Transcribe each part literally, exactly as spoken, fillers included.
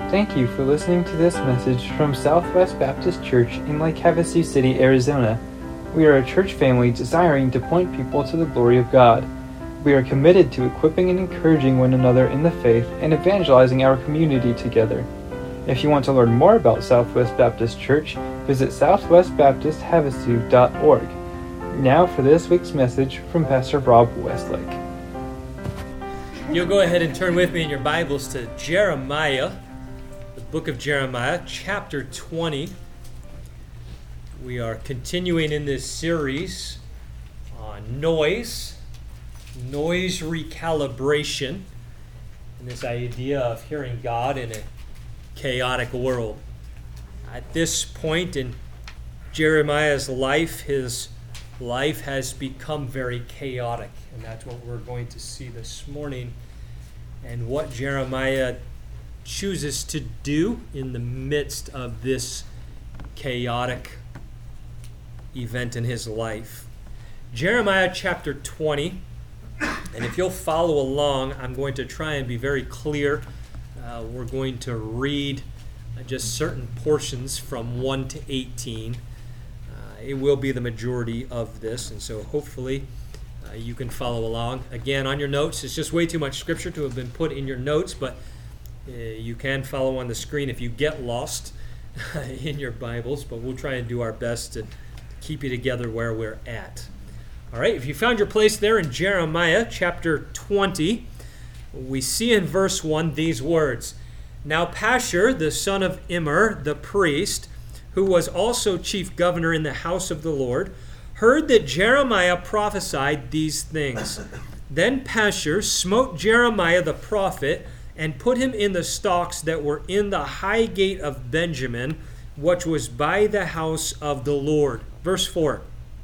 Thank you for listening to this message from Southwest Baptist Church in Lake Havasu City, Arizona. We are a church family desiring to point people to the glory of God. We are committed to equipping and encouraging one another in the faith and evangelizing our community together. If you want to learn more about Southwest Baptist Church, visit southwest baptist havasu dot org. Now for this week's message from Pastor Rob Westlake. You'll go ahead and turn with me in your Bibles to Jeremiah, the book of Jeremiah, chapter twenty. We are continuing in this series on noise, noise recalibration, and this idea of hearing God in a chaotic world. At this point in Jeremiah's life, his life has become very chaotic, and that's what we're going to see this morning, and what Jeremiah chooses to do in the midst of this chaotic event in his life. Jeremiah chapter twenty, and if you'll follow along, I'm going to try and be very clear. Uh, we're going to read uh, just certain portions from one to eighteen. Uh, it will be the majority of this, and so hopefully uh, you can follow along. Again, on your notes, it's just way too much scripture to have been put in your notes, but uh, you can follow on the screen if you get lost in your Bibles, but we'll try and do our best to keep you together where we're at. All right, if you found your place there in Jeremiah chapter twenty, we see in verse one these words. Now Pashur, the son of Immer, the priest, who was also chief governor in the house of the Lord, heard that Jeremiah prophesied these things. Then Pashur smote Jeremiah the prophet and put him in the stocks that were in the high gate of Benjamin, which was by the house of the Lord. Verse four.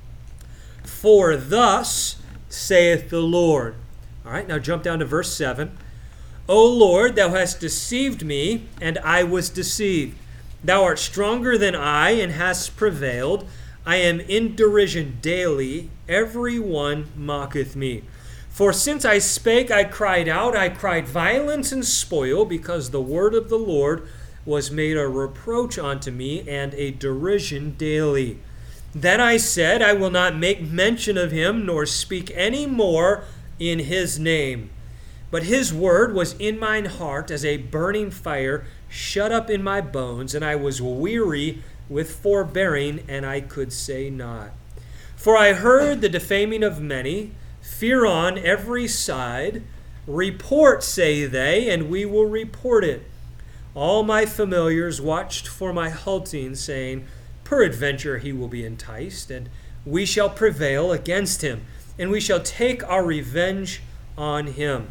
For thus saith the Lord. All right, now jump down to verse seven. O Lord, thou hast deceived me, and I was deceived. Thou art stronger than I, and hast prevailed. I am in derision daily. Every one mocketh me. For since I spake, I cried out. I cried violence and spoil, because the word of the Lord was made a reproach unto me, and a derision daily. Then I said, I will not make mention of him, nor speak any more in his name. But his word was in mine heart as a burning fire, shut up in my bones, and I was weary with forbearing, and I could say not. For I heard the defaming of many, fear on every side. Report, say they, and we will report it. All my familiars watched for my halting, saying, peradventure he will be enticed, and we shall prevail against him, and we shall take our revenge on him.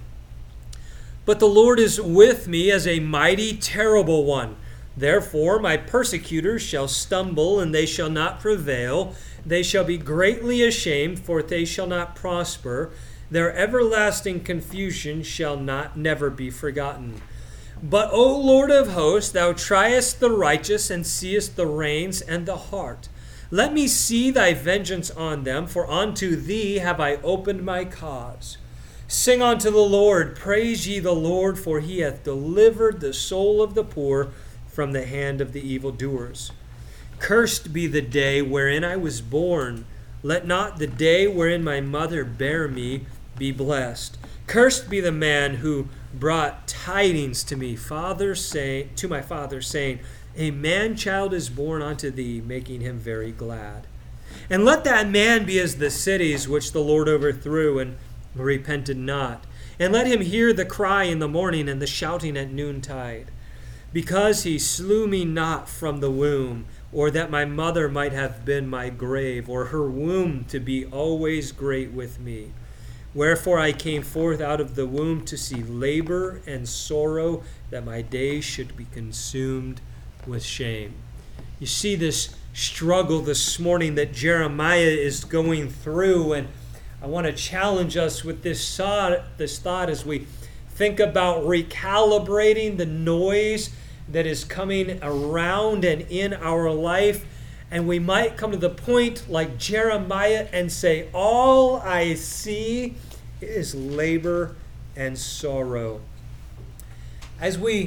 But the Lord is with me as a mighty, terrible one. Therefore my persecutors shall stumble, and they shall not prevail. They shall be greatly ashamed, for they shall not prosper. Their everlasting confusion shall not never be forgotten. But, O Lord of hosts, thou triest the righteous, and seest the reins and the heart. Let me see thy vengeance on them, for unto thee have I opened my cause. Sing unto the Lord, praise ye the Lord, for he hath delivered the soul of the poor from the hand of the evildoers. Cursed be the day wherein I was born. Let not the day wherein my mother bare me be blessed. Cursed be the man who brought tidings to me, father say, to my father, saying, a man-child is born unto thee, making him very glad. And let that man be as the cities which the Lord overthrew, and repented not. And let him hear the cry in the morning, and the shouting at noontide. Because he slew me not from the womb, or that my mother might have been my grave, or her womb to be always great with me. Wherefore I came forth out of the womb to see labor and sorrow, that my days should be consumed with shame. You see this struggle this morning that Jeremiah is going through, and I want to challenge us with this thought, this thought as we think about recalibrating the noise that is coming around and in our life. And we might come to the point like Jeremiah and say, all I see is labor and sorrow. As we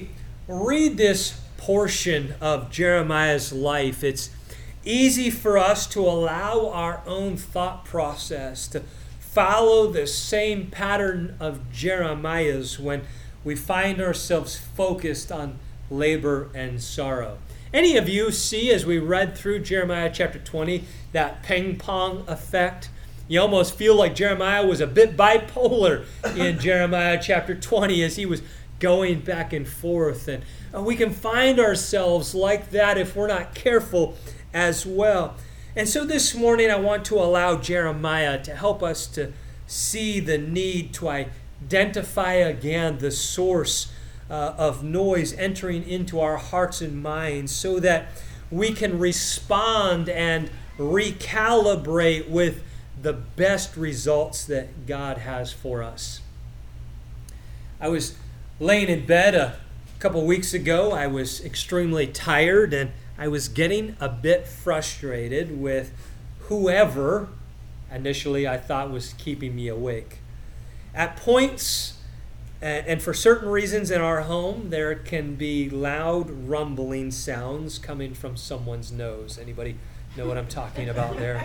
read this portion of Jeremiah's life, it's easy for us to allow our own thought process to follow the same pattern of Jeremiah's when we find ourselves focused on labor and sorrow. Any of you see, as we read through Jeremiah chapter twenty, that ping pong effect? You almost feel like Jeremiah was a bit bipolar in Jeremiah chapter twenty as he was going back and forth. And we can find ourselves like that if we're not careful as well. And so this morning I want to allow Jeremiah to help us to see the need to identify again the source uh, of noise entering into our hearts and minds so that we can respond and recalibrate with the best results that God has for us. I was laying in bed a couple weeks ago. I was extremely tired and I was getting a bit frustrated with whoever initially I thought was keeping me awake. At points, and for certain reasons in our home, there can be loud rumbling sounds coming from someone's nose. Anybody know what I'm talking about there?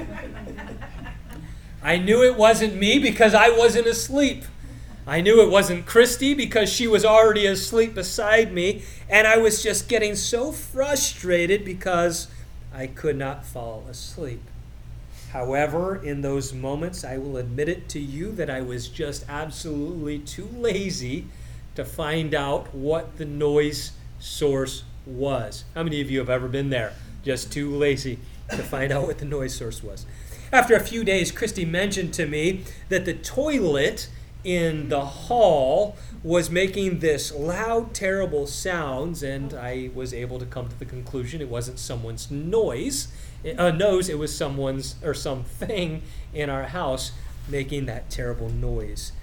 I knew it wasn't me because I wasn't asleep. I knew it wasn't Christy because she was already asleep beside me, and I was just getting so frustrated because I could not fall asleep. However, in those moments, I will admit it to you that I was just absolutely too lazy to find out what the noise source was. How many of you have ever been there? Just too lazy to find out what the noise source was. After a few days, Christy mentioned to me that the toilet in the hall was making this loud, terrible sounds, and I was able to come to the conclusion it wasn't someone's noise, uh, nose, it was someone's or something in our house making that terrible noise.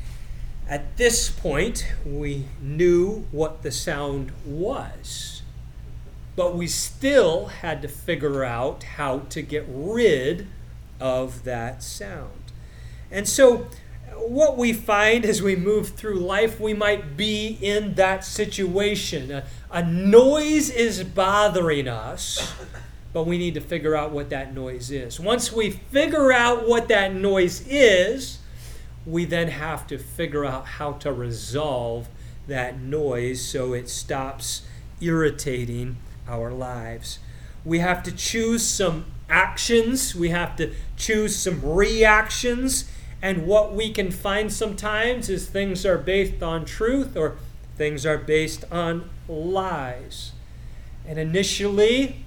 At this point, we knew what the sound was, but we still had to figure out how to get rid of that sound. And so what we find as we move through life, we might be in that situation. A, a noise is bothering us, but we need to figure out what that noise is. Once we figure out what that noise is, we then have to figure out how to resolve that noise so it stops irritating our lives. We have to choose some actions. We have to choose some reactions. And what we can find sometimes is things are based on truth or things are based on lies. And initially,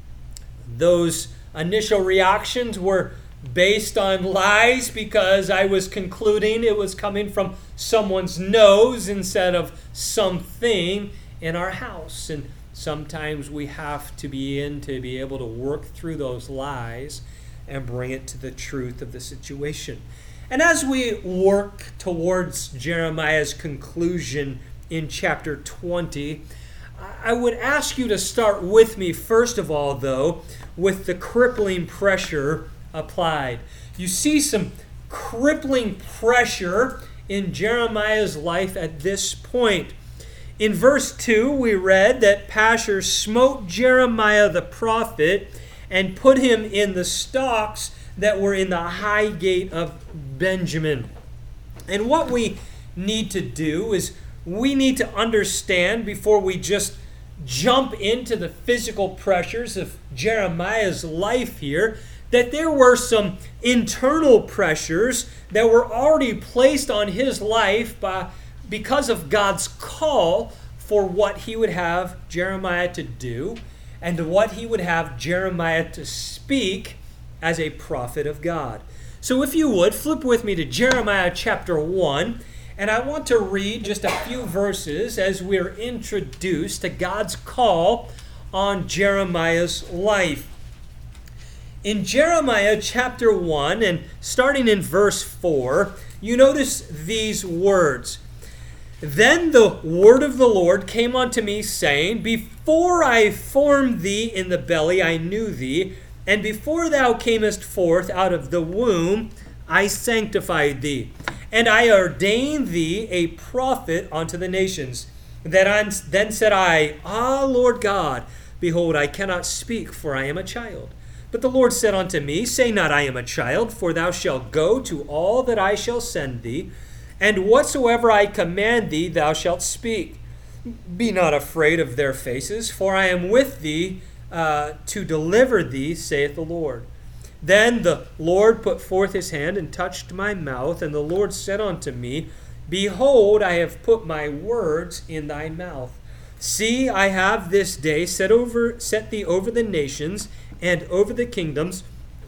those initial reactions were based on lies because I was concluding it was coming from someone's nose instead of something in our house. And sometimes we have to be in to be able to work through those lies and bring it to the truth of the situation. And as we work towards Jeremiah's conclusion in chapter twenty, I would ask you to start with me, first of all, though, with the crippling pressure applied. You see some crippling pressure in Jeremiah's life at this point. In verse two, we read that Pashur smote Jeremiah the prophet and put him in the stocks that were in the high gate of Benjamin. And what we need to do is we need to understand before we just jump into the physical pressures of Jeremiah's life here, that there were some internal pressures that were already placed on his life by, because of God's call for what he would have Jeremiah to do and what he would have Jeremiah to speak as a prophet of God. So if you would, flip with me to Jeremiah chapter one, and I want to read just a few verses as we're introduced to God's call on Jeremiah's life. In Jeremiah chapter one, and starting in verse four, you notice these words. Then the word of the Lord came unto me, saying, Before I formed thee in the belly, I knew thee, and before thou camest forth out of the womb, I sanctified thee, and I ordained thee a prophet unto the nations. Then, I, then said I, Ah, Lord God, behold, I cannot speak, for I am a child. But the Lord said unto me, Say not, I am a child, for thou shalt go to all that I shall send thee, and whatsoever I command thee thou shalt speak. Be not afraid of their faces, for I am with thee uh, to deliver thee, saith the Lord. Then the Lord put forth his hand and touched my mouth, and the Lord said unto me, Behold, I have put my words in thy mouth. See, I have this day set over set thee over the nations and over the kingdoms,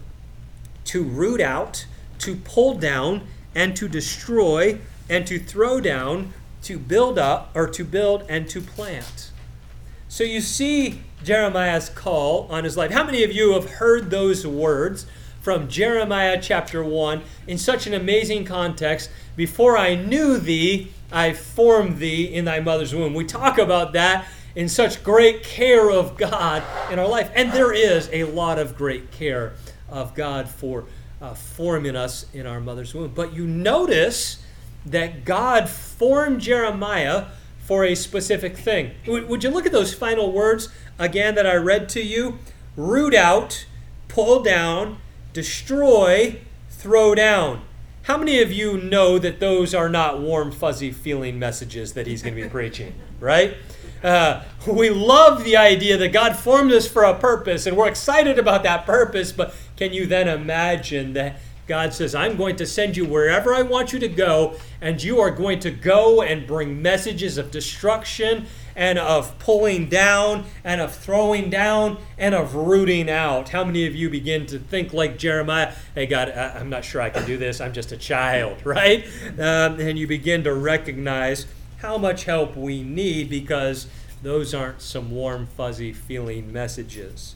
to root out, to pull down, and to destroy, and to throw down, to build up, or to build and to plant. So you see Jeremiah's call on his life. How many of you have heard those words from Jeremiah chapter one in such an amazing context? Before I knew thee, I formed thee in thy mother's womb. We talk about that in such great care of God in our life. And there is a lot of great care of God for uh, forming us in our mother's womb. But you notice that God formed Jeremiah for a specific thing. Would you look at those final words again that I read to you? Root out, pull down, destroy, throw down. How many of you know that those are not warm, fuzzy feeling messages that he's going to be preaching, right? Uh, we love the idea that God formed us for a purpose, and we're excited about that purpose, but can you then imagine that God says, I'm going to send you wherever I want you to go, and you are going to go and bring messages of destruction and of pulling down and of throwing down and of rooting out. How many of you begin to think like Jeremiah? Hey, God, I'm not sure I can do this. I'm just a child, right? Um, and you begin to recognize how much help we need, because those aren't some warm, fuzzy feeling messages.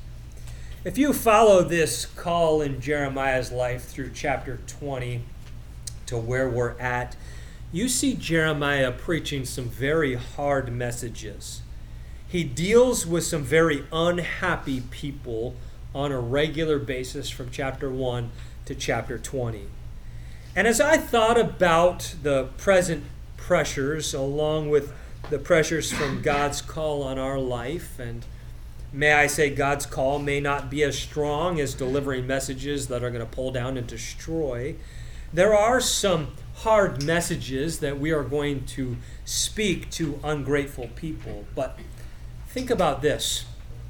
If you follow this call in Jeremiah's life through chapter twenty to where we're at, you see Jeremiah preaching some very hard messages. He deals with some very unhappy people on a regular basis from chapter one to chapter twenty. And as I thought about the present pressures along with the pressures from God's call on our life, and may I say God's call may not be as strong as delivering messages that are going to pull down and destroy, there are some hard messages that we are going to speak to ungrateful people. But think about this,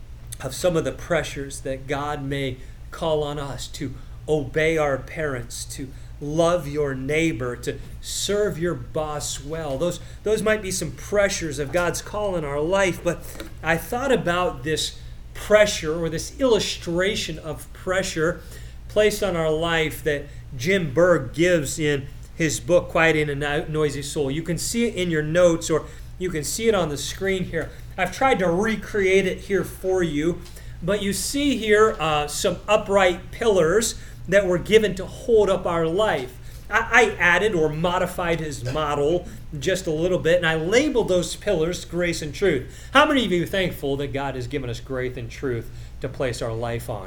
of some of the pressures that God may call on us to obey our parents, to love your neighbor, to serve your boss well. Those, those might be some pressures of God's call in our life, but I thought about this pressure, or this illustration of pressure placed on our life that Jim Berg gives in his book, Quieting a Noisy Soul. You can see it in your notes, or you can see it on the screen here. I've tried to recreate it here for you, but you see here uh, some upright pillars that were given to hold up our life. I, I added or modified his model just a little bit, and I labeled those pillars grace and truth. How many of you are thankful that God has given us grace and truth to place our life on?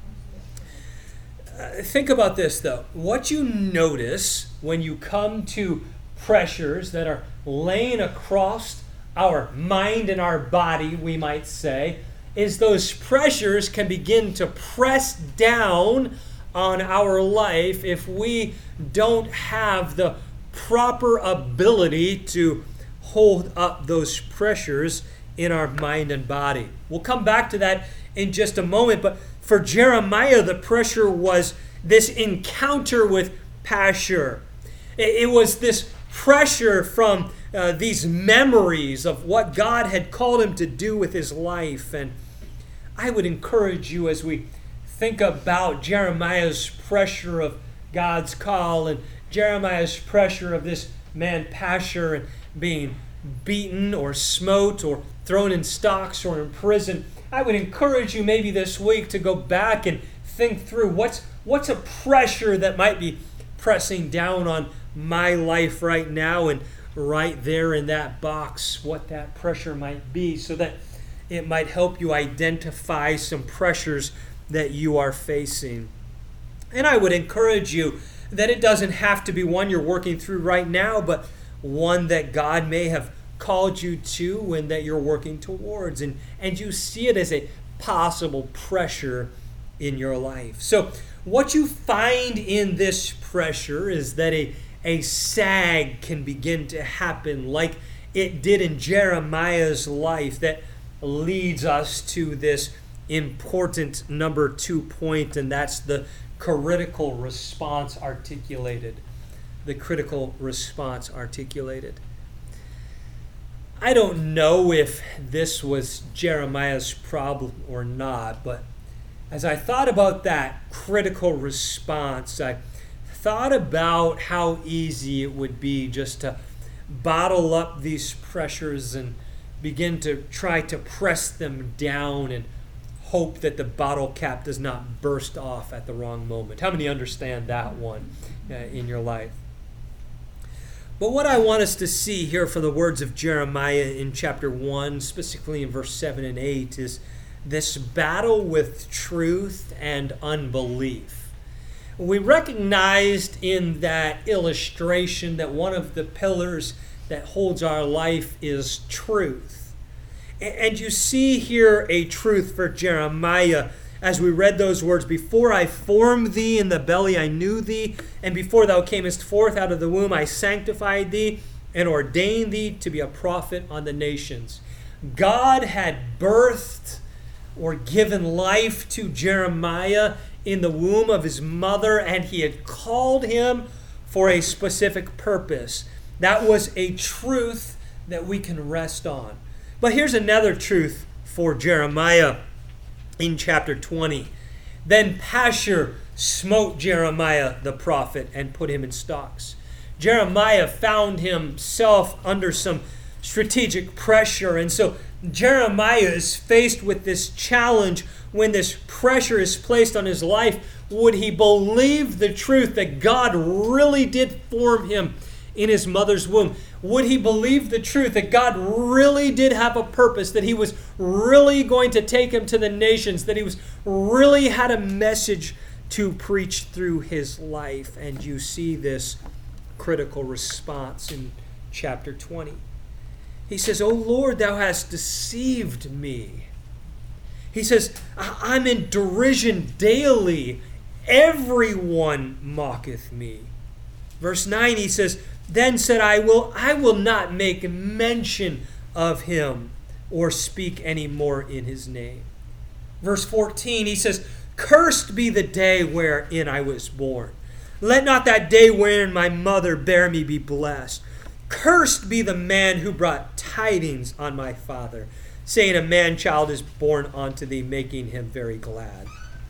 Uh, think about this, though. What you notice when you come to pressures that are laying across our mind and our body, we might say, is those pressures can begin to press down on our life if we don't have the proper ability to hold up those pressures in our mind and body. We'll come back to that in just a moment, but for Jeremiah, the pressure was this encounter with Pashur. It was this pressure from uh, these memories of what God had called him to do with his life. And I would encourage you, as we think about Jeremiah's pressure of God's call and Jeremiah's pressure of this man Pashur and being beaten or smote or thrown in stocks or in prison, I would encourage you maybe this week to go back and think through what's what's a pressure that might be pressing down on my life right now, and right there in that box what that pressure might be, so that it might help you identify some pressures that you are facing. And I would encourage you that it doesn't have to be one you're working through right now, but one that God may have called you to and that you're working towards, and, and you see it as a possible pressure in your life. So what you find in this pressure is that a, a sag can begin to happen like it did in Jeremiah's life, that leads us to this important number two point, and that's the critical response articulated. The critical response articulated. I don't know if this was Jeremiah's problem or not, but as I thought about that critical response, I thought about how easy it would be just to bottle up these pressures and begin to try to press them down and hope that the bottle cap does not burst off at the wrong moment. How many understand that one uh, in your life? But what I want us to see here from the words of Jeremiah in chapter one, specifically in verse seven and eight, is this battle with truth and unbelief. We recognized in that illustration that one of the pillars that holds our life is truth. And you see here a truth for Jeremiah as we read those words, before I formed thee in the belly I knew thee, and before thou camest forth out of the womb I sanctified thee, and ordained thee to be a prophet on the nations. God had birthed or given life to Jeremiah in the womb of his mother, and he had called him for a specific purpose. That was a truth that we can rest on. But here's another truth for Jeremiah in chapter twenty. Then Pashur smote Jeremiah the prophet and put him in stocks. Jeremiah found himself under some strategic pressure, and so Jeremiah is faced with this challenge when this pressure is placed on his life. Would he believe the truth that God really did form him in his mother's womb? Would he believe the truth that God really did have a purpose, that he was really going to take him to the nations, that he was really had a message to preach through his life? And you see this critical response in chapter twenty. He says, O Lord, thou hast deceived me. He says, I'm in derision daily. Everyone mocketh me. Verse nine, he says, Then said I, will I will not make mention of him or speak any more in his name. Verse fourteen, he says, Cursed be the day wherein I was born. Let not that day wherein my mother bare me be blessed. Cursed be the man who brought tidings on my father, saying, A man-child is born unto thee, making him very glad.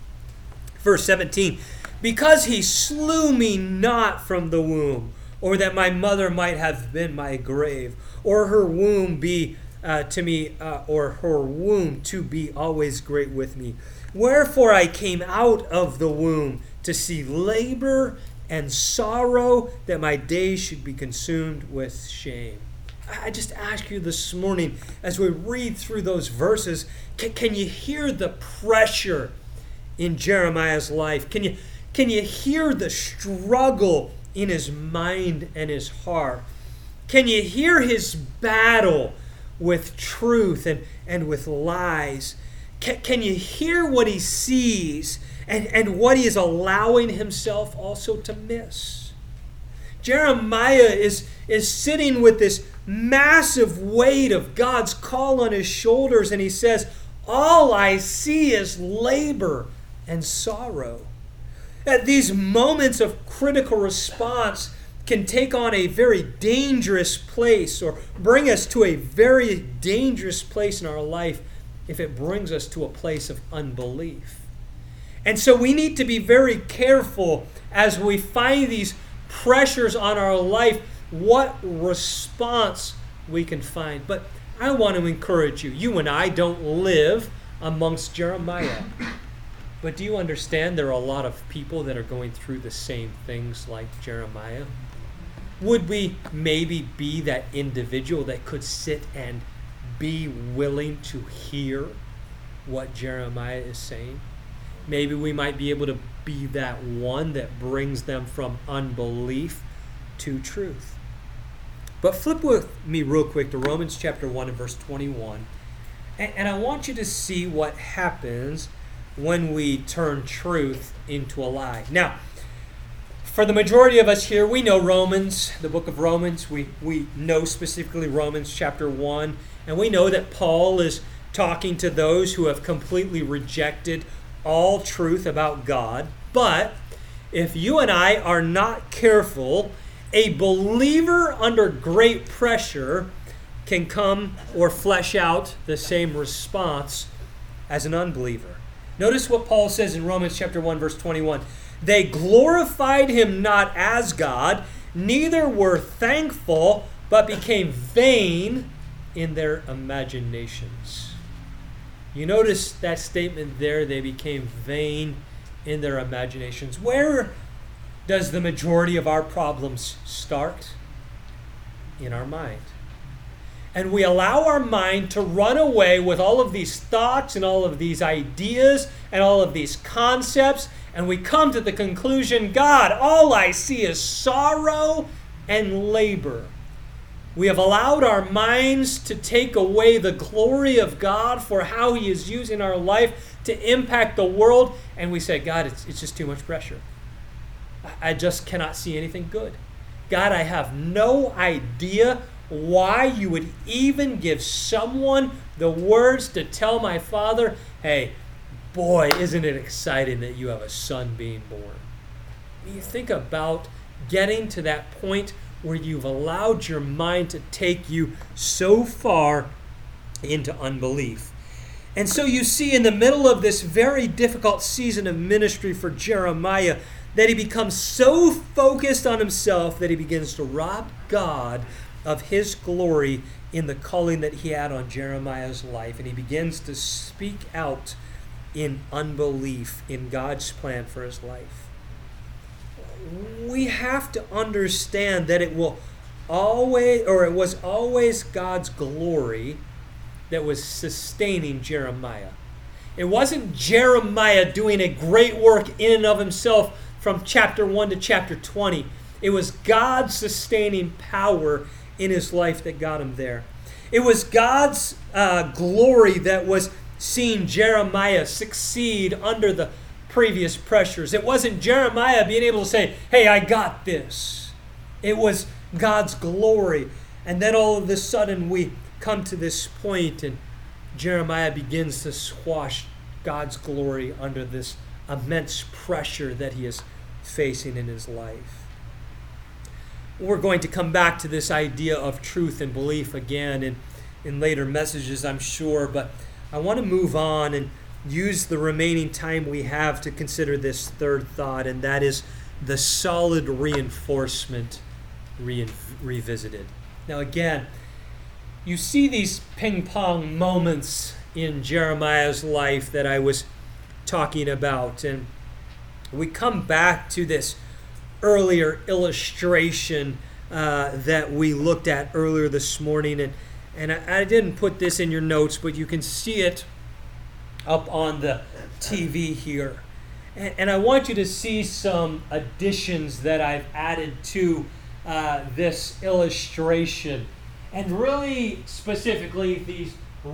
Verse seventeen, Because he slew me not from the womb, or that my mother might have been my grave, or her womb be uh, to me, uh, or her womb to be always great with me. Wherefore I came out of the womb to see labor and sorrow, that my days should be consumed with shame. I just ask you this morning, as we read through those verses, can, can you hear the pressure in Jeremiah's life? Can you, can you hear the struggle in his mind and his heart? Can you hear his battle with truth and, and with lies? Can, can you hear what he sees and, and what he is allowing himself also to miss? Jeremiah is, is sitting with this massive weight of God's call on his shoulders, and he says, all I see is labor and sorrow. At these moments of critical response can take on a very dangerous place, or bring us to a very dangerous place in our life if it brings us to a place of unbelief. And so we need to be very careful as we find these pressures on our life, what response we can find. But I want to encourage you. You and I don't live amongst Jeremiah. But do you understand there are a lot of people that are going through the same things like Jeremiah? Would we maybe be that individual that could sit and be willing to hear what Jeremiah is saying? Maybe we might be able to be that one that brings them from unbelief to truth. But flip with me real quick to Romans chapter one and verse twenty-one. And, and I want you to see what happens when we turn truth into a lie. Now, for the majority of us here, we know Romans, the book of Romans. We, we know specifically Romans chapter one. And we know that Paul is talking to those who have completely rejected all truth about God. But if you and I are not careful, a believer under great pressure can come or flesh out the same response as an unbeliever. Notice what Paul says in Romans chapter one, verse twenty-one. They glorified him not as God, neither were thankful, but became vain in their imaginations. You notice that statement there, they became vain in their imaginations. Where does the majority of our problems start? In our mind. And we allow our mind to run away with all of these thoughts and all of these ideas and all of these concepts, and we come to the conclusion, God, all I see is sorrow and labor. We have allowed our minds to take away the glory of God for how He is using our life to impact the world, and we say, God, it's, it's just too much pressure. I just cannot see anything good. God, I have no idea why you would even give someone the words to tell my father, hey, boy, isn't it exciting that you have a son being born. You think about getting to that point where you've allowed your mind to take you so far into unbelief. And so you see in the middle of this very difficult season of ministry for Jeremiah that he becomes so focused on himself that he begins to rob God of his glory in the calling that he had on Jeremiah's life. And he begins to speak out in unbelief in God's plan for his life. We have to understand that it will always, or it was always God's glory that was sustaining Jeremiah. It wasn't Jeremiah doing a great work in and of himself from chapter one to chapter twenty. It was God's sustaining power in his life that got him there. It was God's uh, glory that was seeing Jeremiah succeed under the previous pressures. It wasn't Jeremiah being able to say, hey, I got this. It was God's glory. And then all of a sudden we come to this point and Jeremiah begins to squash God's glory under this immense pressure that he is facing in his life. We're going to come back to this idea of truth and belief again in, in later messages, I'm sure, but I want to move on and use the remaining time we have to consider this third thought, and that is the solid reinforcement re- revisited. Now again, you see these ping-pong moments in Jeremiah's life that I was talking about, and we come back to this earlier illustration uh, that we looked at earlier this morning, and and I, I didn't put this in your notes, but you can see it up on the T V here, and, and I want you to see some additions that I've added to uh, this illustration, and really specifically these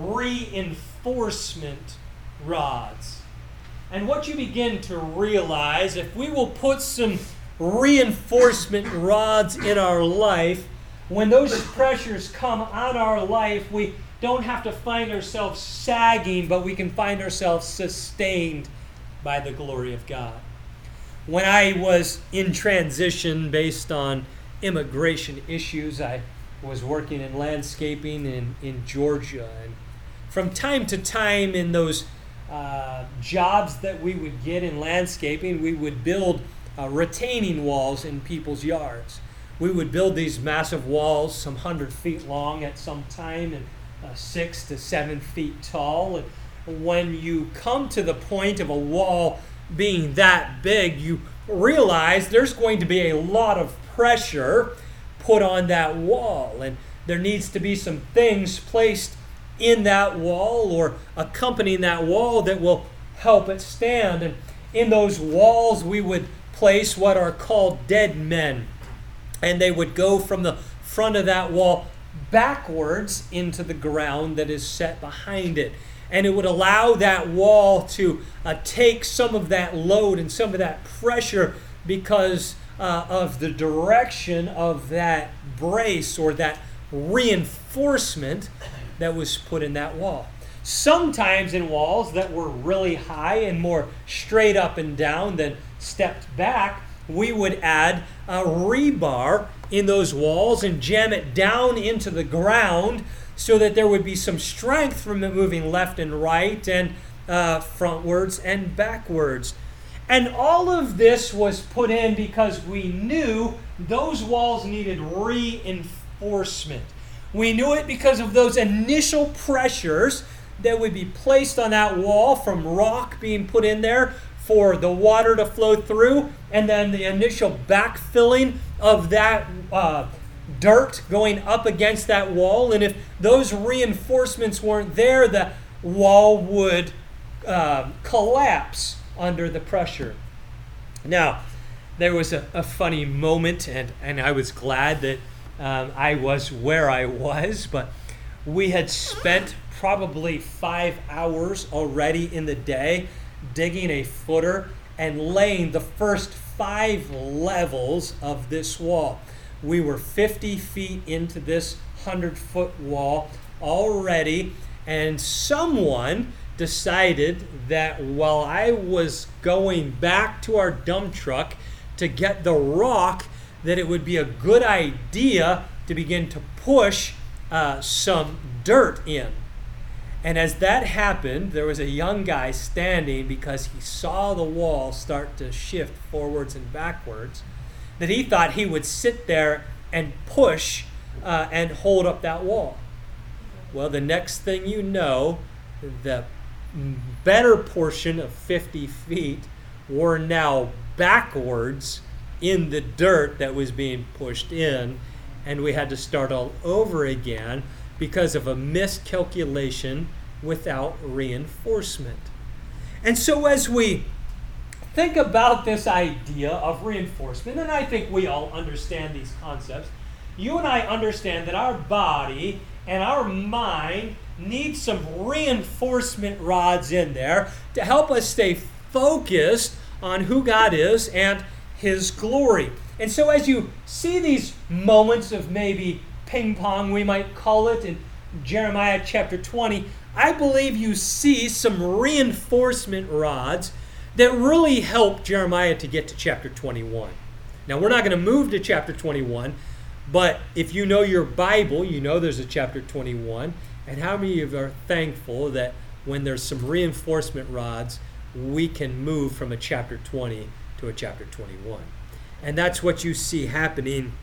reinforcement rods. And what you begin to realize, if we will put some reinforcement rods in our life, when those pressures come on our life, we don't have to find ourselves sagging, but we can find ourselves sustained by the glory of God. When I was in transition based on immigration issues, I was working in landscaping in, in Georgia. And from time to time in those uh, jobs that we would get in landscaping, we would build uh, retaining walls in people's yards. We would build these massive walls, some hundred feet long at some time, and uh, six to seven feet tall. And when you come to the point of a wall being that big, you realize there's going to be a lot of pressure put on that wall, and there needs to be some things placed in that wall or accompanying that wall that will help it stand. And in those walls we would place what are called dead men, and they would go from the front of that wall backwards into the ground that is set behind it. And it would allow that wall to uh, take some of that load and some of that pressure because uh, of the direction of that brace or that reinforcement that was put in that wall. Sometimes in walls that were really high and more straight up and down than stepped back, we would add a rebar in those walls and jam it down into the ground so that there would be some strength from it moving left and right and uh, frontwards and backwards. And all of this was put in because we knew those walls needed reinforcement. We knew it because of those initial pressures that would be placed on that wall from rock being put in there for the water to flow through, and then the initial backfilling of that uh, dirt going up against that wall. And if those reinforcements weren't there, the wall would uh, collapse under the pressure. Now, there was a, a funny moment, and, and I was glad that um, I was where I was, but we had spent probably five hours already in the day digging a footer and laying the first five levels of this wall. We were fifty feet into this hundred-foot wall already, and someone decided that while I was going back to our dump truck to get the rock, that it would be a good idea to begin to push uh, some dirt in. And as that happened, there was a young guy standing because he saw the wall start to shift forwards and backwards, that he thought he would sit there and push uh, and hold up that wall. Well, the next thing you know, the better portion of fifty feet were now backwards in the dirt that was being pushed in, and we had to start all over again because of a miscalculation without reinforcement. And so as we think about this idea of reinforcement, and I think we all understand these concepts, you and I understand that our body and our mind need some reinforcement rods in there to help us stay focused on who God is and His glory. And so as you see these moments of maybe ping pong, we might call it, in Jeremiah chapter twenty, I believe you see some reinforcement rods that really help Jeremiah to get to chapter twenty-one. Now, we're not going to move to chapter twenty-one, but if you know your Bible, you know there's a chapter twenty-one. And how many of you are thankful that when there's some reinforcement rods, we can move from a chapter twenty to a chapter twenty-one? And that's what you see happening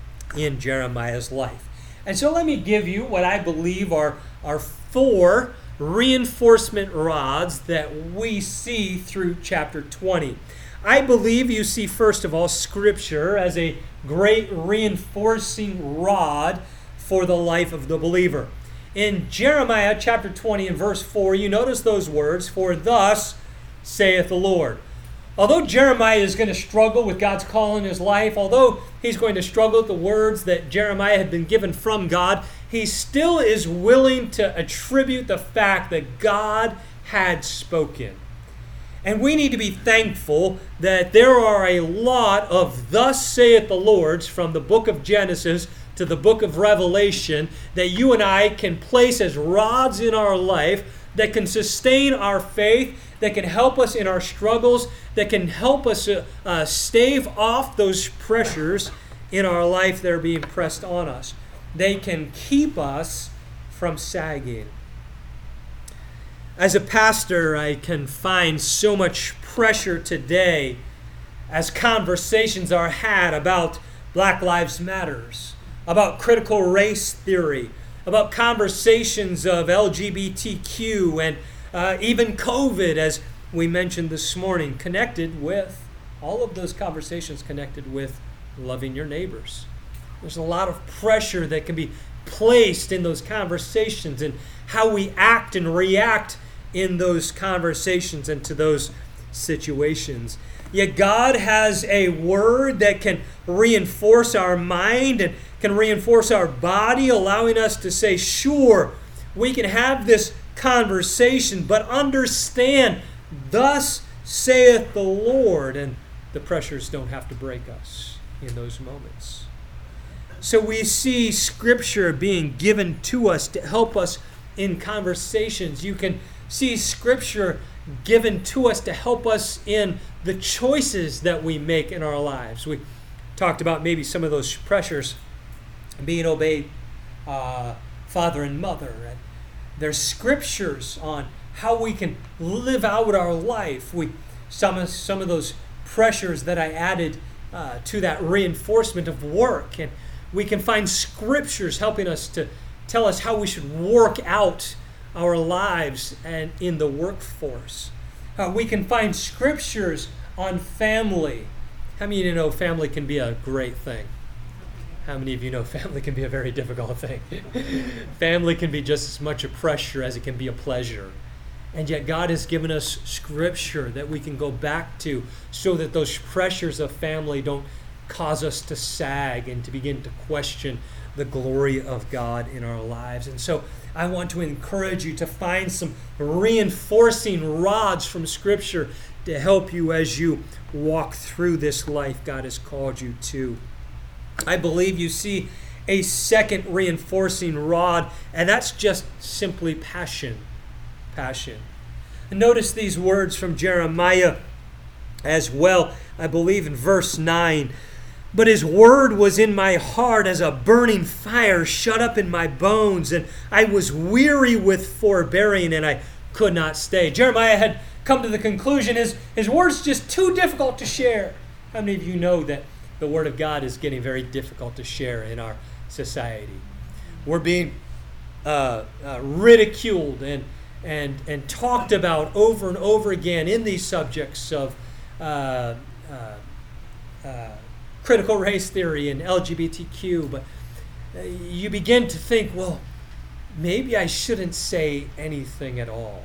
in Jeremiah's life. And so let me give you what I believe are, are four reinforcement rods that we see through chapter twenty. I believe you see, first of all, Scripture as a great reinforcing rod for the life of the believer. In Jeremiah chapter twenty and verse four, you notice those words, "For thus saith the Lord." Although Jeremiah is going to struggle with God's call in his life, although he's going to struggle with the words that Jeremiah had been given from God, he still is willing to attribute the fact that God had spoken. And we need to be thankful that there are a lot of "thus saith the Lord" from the book of Genesis to the book of Revelation that you and I can place as rods in our life that can sustain our faith, that can help us in our struggles, that can help us uh, uh, stave off those pressures in our life that are being pressed on us. They can keep us from sagging. As a pastor, I can find so much pressure today as conversations are had about Black Lives Matters, about critical race theory, about conversations of L G B T Q, and uh, even COVID, as we mentioned this morning, connected with, all of those conversations connected with loving your neighbors. There's a lot of pressure that can be placed in those conversations and how we act and react in those conversations and to those situations. Yet God has a word that can reinforce our mind and can reinforce our body, allowing us to say, sure, we can have this conversation, but understand, thus saith the Lord, and the pressures don't have to break us in those moments. So we see Scripture being given to us to help us in conversations. You can see Scripture given to us to help us in the choices that we make in our lives. We talked about maybe some of those pressures being obeyed, uh, father and mother. And there's scriptures on how we can live out our life. We some of, some of those pressures that I added uh, to that reinforcement of work. And we can find scriptures helping us to tell us how we should work out our lives and in the workforce. Uh, we can find scriptures on family. How many of you know family can be a great thing? How many of you know family can be a very difficult thing? Family can be just as much a pressure as it can be a pleasure. And yet God has given us scripture that we can go back to so that those pressures of family don't cause us to sag and to begin to question the glory of God in our lives. And so I want to encourage you to find some reinforcing rods from Scripture to help you as you walk through this life God has called you to. I believe you see a second reinforcing rod, and that's just simply passion. Passion. And notice these words from Jeremiah as well, I believe in verse nine. But his word was in my heart as a burning fire shut up in my bones, and I was weary with forbearing, and I could not stay. Jeremiah had come to the conclusion his, his word's just too difficult to share. How many of you know that the Word of God is getting very difficult to share in our society? We're being uh, uh, ridiculed and, and, and talked about over and over again in these subjects of uh, uh, uh, critical race theory and L G B T Q. But uh, you begin to think, well, maybe I shouldn't say anything at all.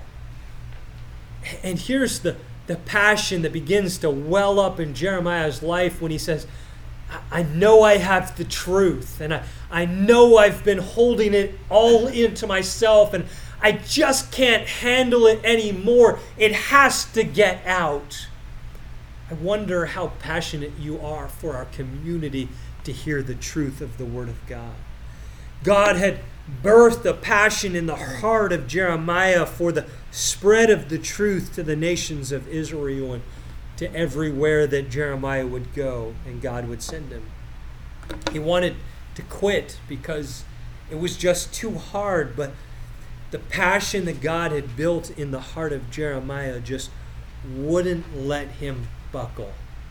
And here's the, the passion that begins to well up in Jeremiah's life when he says, I know I have the truth, and I, I know I've been holding it all into myself, and I just can't handle it anymore. It has to get out. I wonder how passionate you are for our community to hear the truth of the Word of God. God had birthed a passion in the heart of Jeremiah for the spread of the truth to the nations of Israel and to everywhere that Jeremiah would go and God would send him. He wanted to quit because it was just too hard, but the passion that God had built in the heart of Jeremiah just wouldn't let him buckle.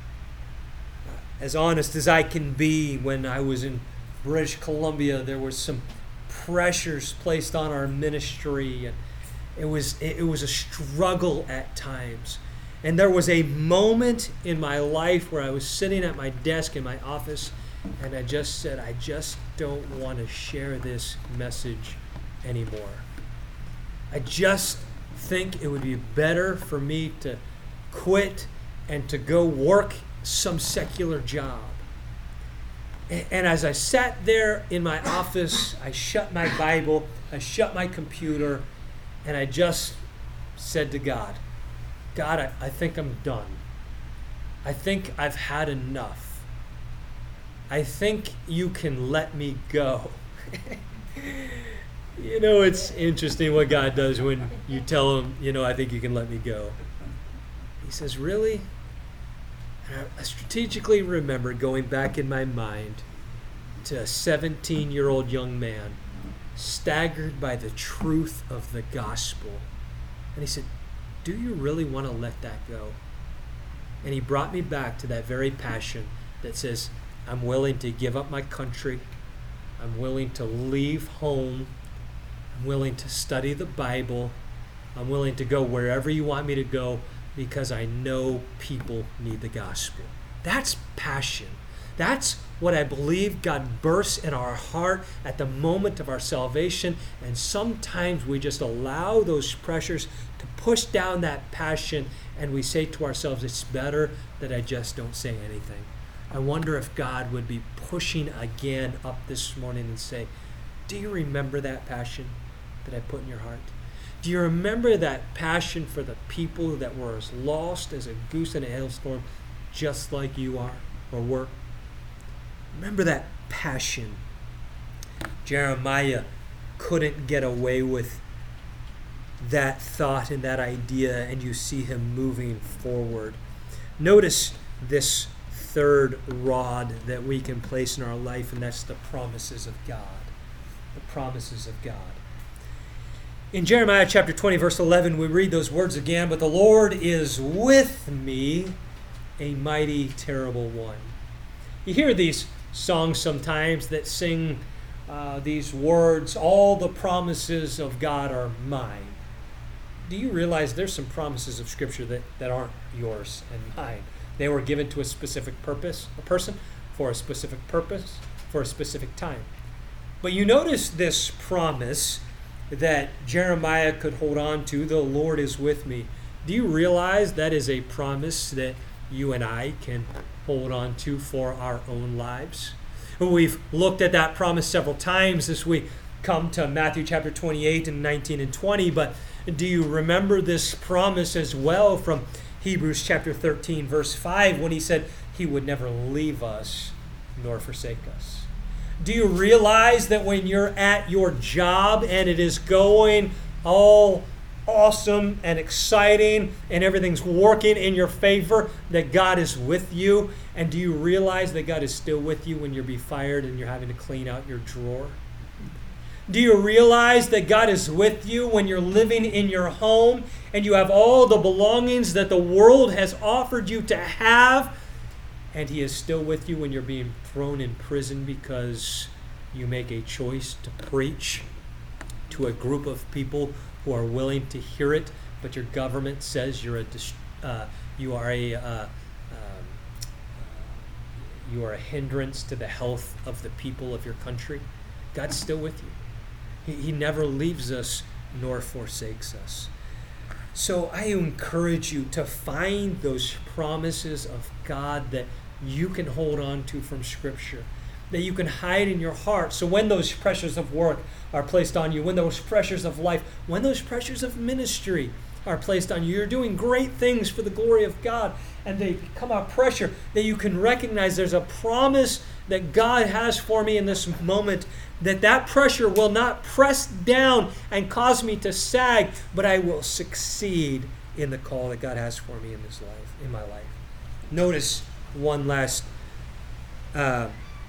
As honest as I can be, when I was in British Columbia, there were some pressures placed on our ministry, and it was it was a struggle at times. And there was a moment in my life where I was sitting at my desk in my office, and I just said, I just don't want to share this message anymore. I just think it would be better for me to quit and to go work some secular job. And as I sat there in my office, I shut my Bible, I shut my computer, and I just said to God, God, I, I think I'm done. I think I've had enough. I think you can let me go. You know, it's interesting what God does when you tell him, you know, I think you can let me go. He says, really? And I strategically remembered going back in my mind to a seventeen-year-old young man staggered by the truth of the gospel. And he said, do you really want to let that go? And he brought me back to that very passion that says, I'm willing to give up my country. I'm willing to leave home. I'm willing to study the Bible. I'm willing to go wherever you want me to go because I know people need the gospel. That's passion. That's what I believe God bursts in our heart at the moment of our salvation, and sometimes we just allow those pressures to push down that passion, and we say to ourselves, it's better that I just don't say anything. I wonder if God would be pushing again up this morning and say, do you remember that passion that I put in your heart? Do you remember that passion for the people that were as lost as a goose in a hailstorm, just like you are or were? Remember that passion. Jeremiah couldn't get away with that thought and that idea, and you see him moving forward. Notice this third rod that we can place in our life, and that's the promises of God. The promises of God. In Jeremiah chapter twenty, verse eleven, we read those words again, but the Lord is with me, a mighty, terrible one. You hear these songs sometimes that sing uh, these words, all the promises of God are mine. Do you realize there's some promises of Scripture that, that aren't yours and mine? They were given to a specific purpose, a person, for a specific purpose, for a specific time. But you notice this promise that Jeremiah could hold on to, the Lord is with me. Do you realize that is a promise that you and I can hold on to for our own lives? We've looked at that promise several times as we come to Matthew chapter twenty-eight and nineteen and twenty, but do you remember this promise as well from Hebrews chapter thirteen, verse five, when he said he would never leave us nor forsake us? Do you realize that when you're at your job and it is going all awesome and exciting and everything's working in your favor, that God is with you? And do you realize that God is still with you when you're be fired and you're having to clean out your drawer? Do you realize that God is with you when you're living in your home and you have all the belongings that the world has offered you to have, and He is still with you when you're being thrown in prison because you make a choice to preach to a group of people who are willing to hear it, but your government says you're a uh, you are a uh, um, uh, you are a hindrance to the health of the people of your country? God's still with you. He, he never leaves us nor forsakes us. So I encourage you to find those promises of God that you can hold on to from Scripture, that you can hide in your heart. So when those pressures of work are placed on you, when those pressures of life, when those pressures of ministry are placed on you, you're doing great things for the glory of God, and they become a pressure, that you can recognize there's a promise that God has for me in this moment, that that pressure will not press down and cause me to sag, but I will succeed in the call that God has for me in this life, in my life. Notice one last uh,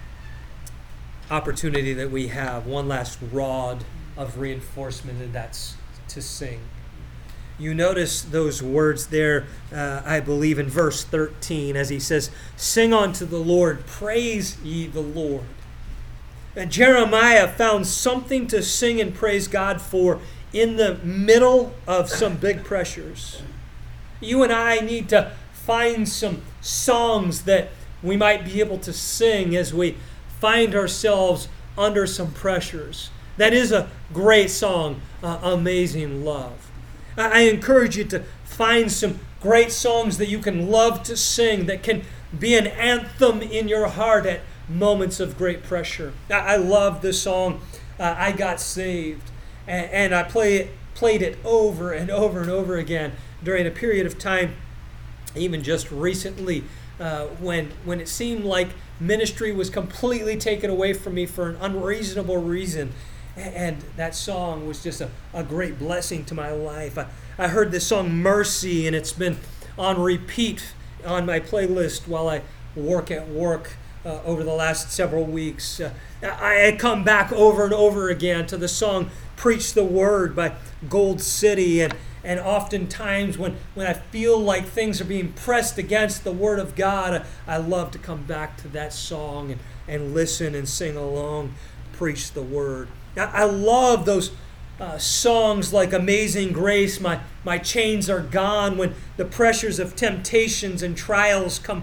opportunity that we have, one last rod of reinforcement, and that's to sing. You notice those words there, uh, I believe in verse thirteen, as he says, "Sing unto the Lord, praise ye the Lord." And Jeremiah found something to sing and praise God for in the middle of some big pressures. You and I need to find some songs that we might be able to sing as we find ourselves under some pressures. That is a great song, uh, Amazing Love. I encourage you to find some great songs that you can love to sing, that can be an anthem in your heart at moments of great pressure. I love this song, uh, I Got Saved, and, and I play it, played it over and over and over again during a period of time, even just recently, uh, when when it seemed like ministry was completely taken away from me for an unreasonable reason. And that song was just a, a great blessing to my life. I, I heard this song, Mercy, and it's been on repeat on my playlist while I work at work uh, over the last several weeks. Uh, I had come back over and over again to the song, Preach the Word by Gold City. And, and oftentimes when, when I feel like things are being pressed against the Word of God, I, I love to come back to that song and, and listen and sing along, Preach the Word. I love those uh, songs like Amazing Grace, my, my chains are gone, when the pressures of temptations and trials come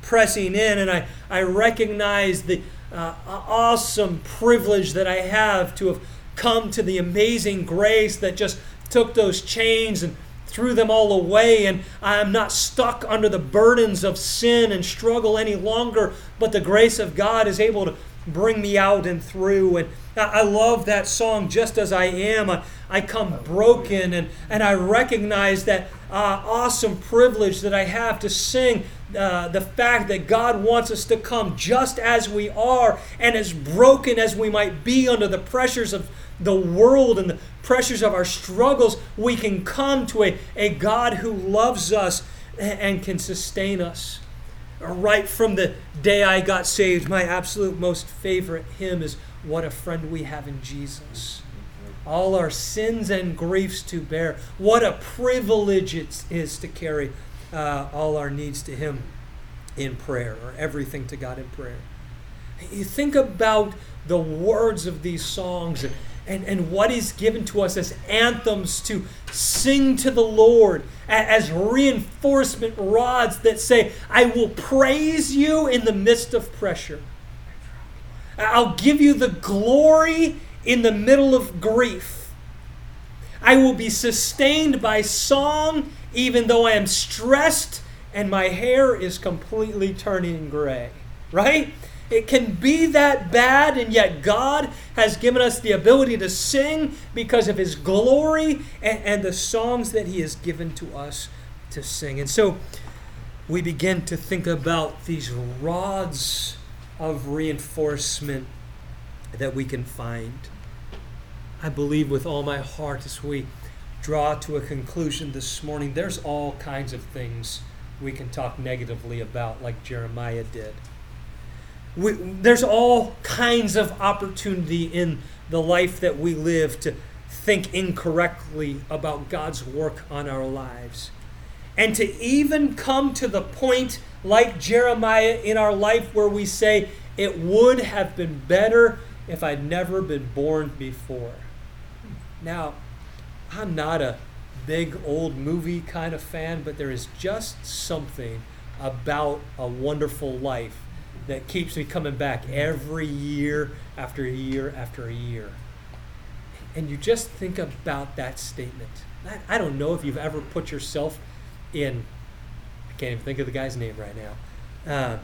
pressing in, and I, I recognize the uh, awesome privilege that I have to have come to the amazing grace that just took those chains and threw them all away, and I'm not stuck under the burdens of sin and struggle any longer, but the grace of God is able to bring me out and through. And I love that song, Just As I Am. I, I come broken, and, and I recognize that uh, awesome privilege that I have to sing uh, the fact that God wants us to come just as we are, and as broken as we might be under the pressures of the world and the pressures of our struggles, we can come to a, a God who loves us and, and can sustain us. Right from the day I got saved, my absolute most favorite hymn is What a Friend We Have in Jesus. All our sins and griefs to bear. What a privilege it is to carry uh, all our needs to Him in prayer, or everything to God in prayer. You think about the words of these songs and, and, and what is given to us as anthems to sing to the Lord, as reinforcement rods that say, I will praise you in the midst of pressure. I'll give you the glory in the middle of grief. I will be sustained by song even though I am stressed and my hair is completely turning gray. Right? It can be that bad, and yet God has given us the ability to sing because of His glory and, and the songs that He has given to us to sing. And so we begin to think about these rods of reinforcement that we can find. I believe with all my heart, as we draw to a conclusion this morning, there's all kinds of things we can talk negatively about, like Jeremiah did. We, there's all kinds of opportunity in the life that we live to think incorrectly about God's work on our lives. And to even come to the point like Jeremiah in our life where we say, it would have been better if I'd never been born before. Now, I'm not a big old movie kind of fan, but there is just something about A Wonderful Life that keeps me coming back every year after year after year. And you just think about that statement. I, I don't know if you've ever put yourself in, I can't even think of the guy's name right now. Uh,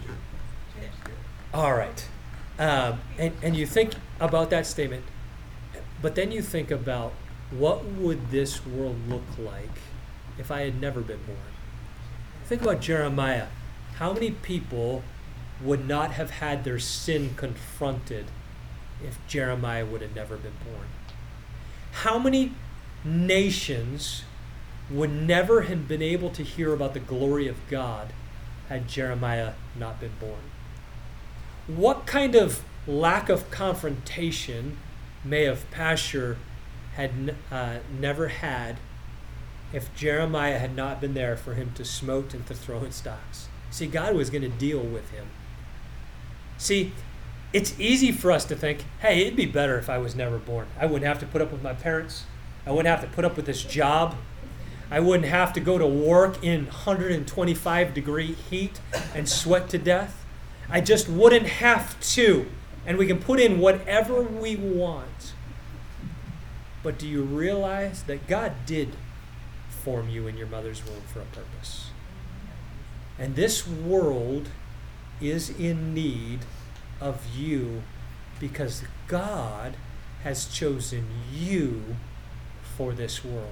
all right. Um, and, and you think about that statement, but then you think about, what would this world look like if I had never been born? Think about Jeremiah. How many people would not have had their sin confronted if Jeremiah would have never been born? How many nations would never have been able to hear about the glory of God had Jeremiah not been born? What kind of lack of confrontation may have Pastor had uh, never had if Jeremiah had not been there for him to smote and to throw in stocks? See, God was going to deal with him. See, it's easy for us to think, hey, it'd be better if I was never born. I wouldn't have to put up with my parents. I wouldn't have to put up with this job. I wouldn't have to go to work in one hundred twenty-five degree heat and sweat to death. I just wouldn't have to. And we can put in whatever we want. But do you realize that God did form you in your mother's womb for a purpose? And this world is in need of you because God has chosen you for this world.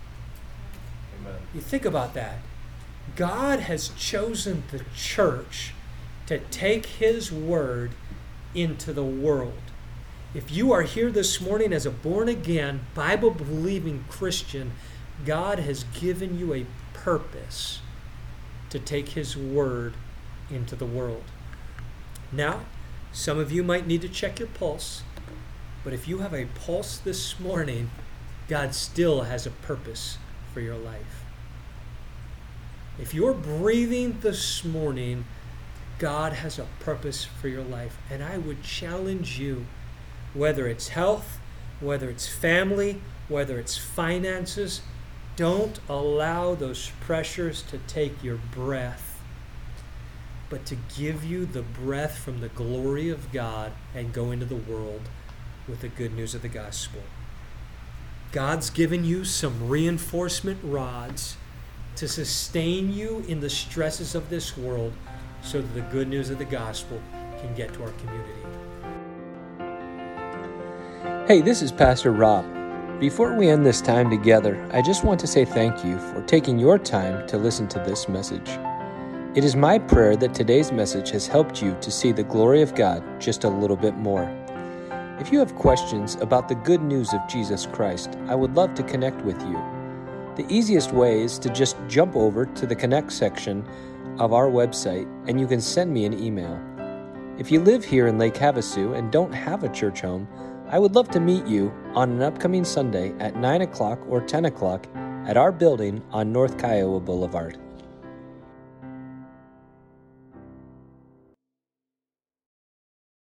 Amen. You think about that. God has chosen the church to take His word into the world. If you are here this morning as a born-again, Bible-believing Christian, God has given you a purpose to take His word into the world. Now, some of you might need to check your pulse, but if you have a pulse this morning, God still has a purpose for your life. If you're breathing this morning, God has a purpose for your life. And I would challenge you, whether it's health, whether it's family, whether it's finances, don't allow those pressures to take your breath. but to give you the breath from the glory of God and go into the world with the good news of the gospel. God's given you some reinforcement rods to sustain you in the stresses of this world so that the good news of the gospel can get to our community. Hey, this is Pastor Rob. Before we end this time together, I just want to say thank you for taking your time to listen to this message. It is my prayer that today's message has helped you to see the glory of God just a little bit more. If you have questions about the good news of Jesus Christ, I would love to connect with you. The easiest way is to just jump over to the Connect section of our website and you can send me an email. If you live here in Lake Havasu and don't have a church home, I would love to meet you on an upcoming Sunday at nine o'clock or ten o'clock at our building on North Kiowa Boulevard.